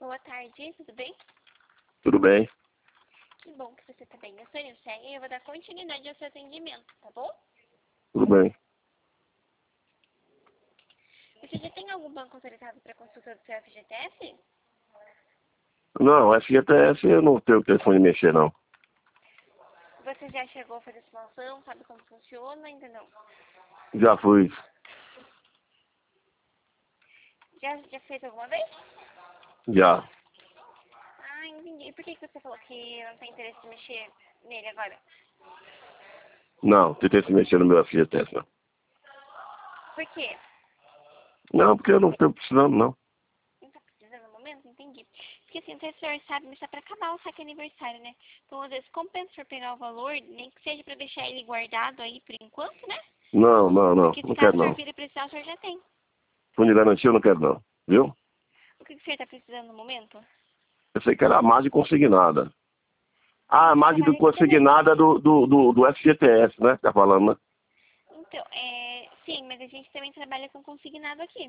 Boa tarde, tudo bem? Tudo bem? Que bom que você está bem. Eu sou a Nilceia e eu vou dar continuidade ao seu atendimento, tá bom? Tudo bem. Você já tem algum banco autorizado para consulta do seu FGTS? Não, FGTS eu não tenho telefone de mexer, não. Você já chegou a fazer simulação, sabe como funciona? Ainda não. Já fui. Já fez alguma vez? Já. Ah, entendi. E por que você falou que não tem interesse em mexer nele agora? Não tem interesse em mexer no meu FGTS, não. Por quê? Não, porque eu não estou precisando, não. Não tá precisando no momento? Entendi. Porque assim, até o senhor sabe, mas tá pra acabar o saque aniversário, né? Então, às vezes, compensa for pegar o valor, nem que seja pra deixar ele guardado aí por enquanto, né? Não, não, não. Porque se Não caso quero, o senhor não. vir precisar, o senhor já tem. Fundo de garantia eu não quero, não. Viu? O que o senhor tá precisando no momento? Eu sei que era a margem consignada. A Ah, a gente margem trabalha do aqui também. consignada do FGTS, né? Tá falando, né? Então, sim, mas a gente também trabalha com consignado aqui.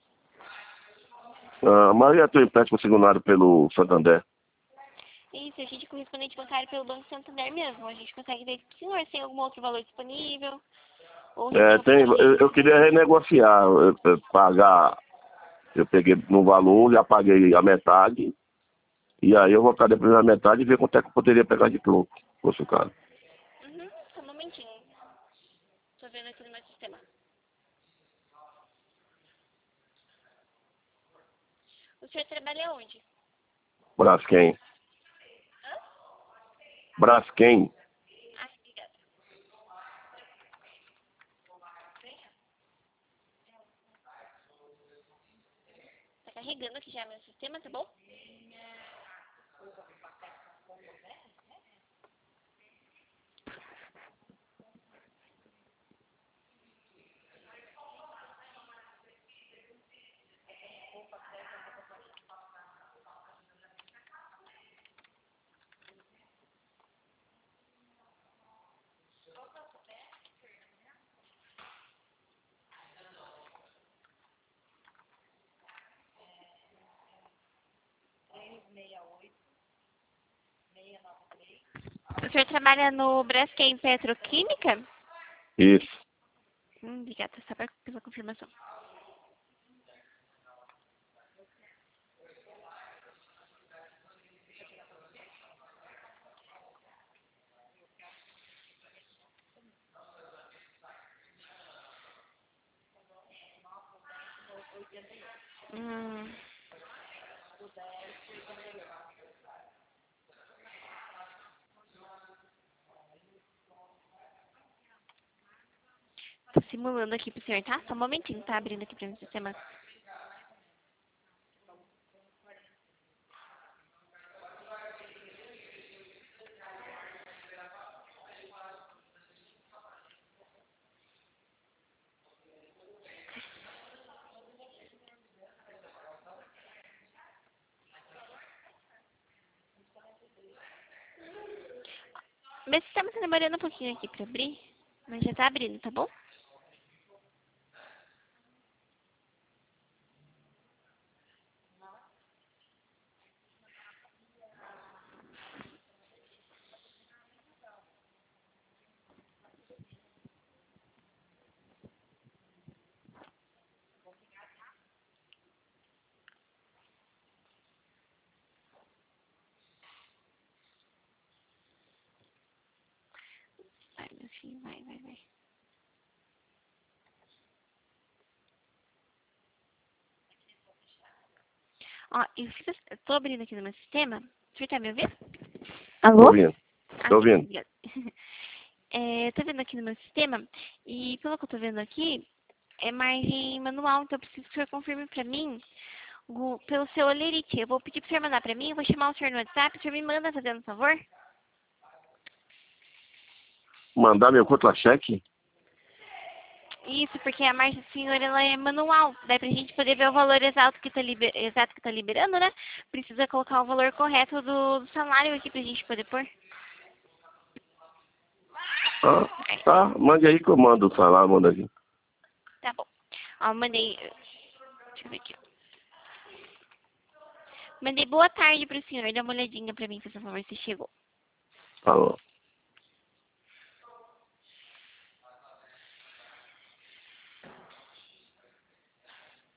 Ah, mas eu tenho empréstimo consignado pelo Santander. Isso, a gente é correspondente bancário pelo Banco Santander mesmo. A gente consegue ver se o senhor tem algum outro valor disponível. Ou É, reserva eu queria renegociar, pagar. Eu peguei no valor, já paguei a metade. E aí eu vou ficar depois na metade e ver quanto é que eu poderia pegar de troco, se fosse o caso. Uhum, só um momentinho. Tô vendo aqui no meu sistema. O senhor trabalha onde? Braskem. Hã? Braskem. Ah, obrigada. Tá carregando aqui já meu sistema, tá bom? O senhor trabalha no Braskem Petroquímica? Isso. Obrigada, só pela confirmação. Hum. Tô simulando aqui pro senhor, tá? Só um momentinho, tá abrindo aqui pra mim o sistema. Meu sistema tá demorando um pouquinho aqui pra abrir, mas já tá abrindo, tá bom? Vai, meu filho, vai. Ó, eu tô abrindo aqui no meu sistema. O senhor tá me ouvindo? Tô Alô? ouvindo. Ah, Tô sim, ouvindo. obrigada. Eu tô vendo aqui no meu sistema, e pelo que eu tô vendo aqui, é margem manual, então eu preciso que o senhor confirme pra mim pelo seu Olerite. Eu vou pedir pro senhor mandar pra mim, eu vou chamar o senhor no WhatsApp, o senhor me manda fazendo um favor? Mandar meu contra-cheque? Isso, porque a margem do senhor ela é manual. Daí pra gente poder ver o valor exato que tá liberando, né? Precisa colocar o valor correto do salário aqui pra gente poder pôr. Ah, Aí, tá. Mande aí que eu mando o salário, manda aqui. tá bom. Ó, mandei. Deixa eu ver aqui. Mandei boa tarde pro senhor. Dá uma olhadinha pra mim, por favor, se chegou. Falou.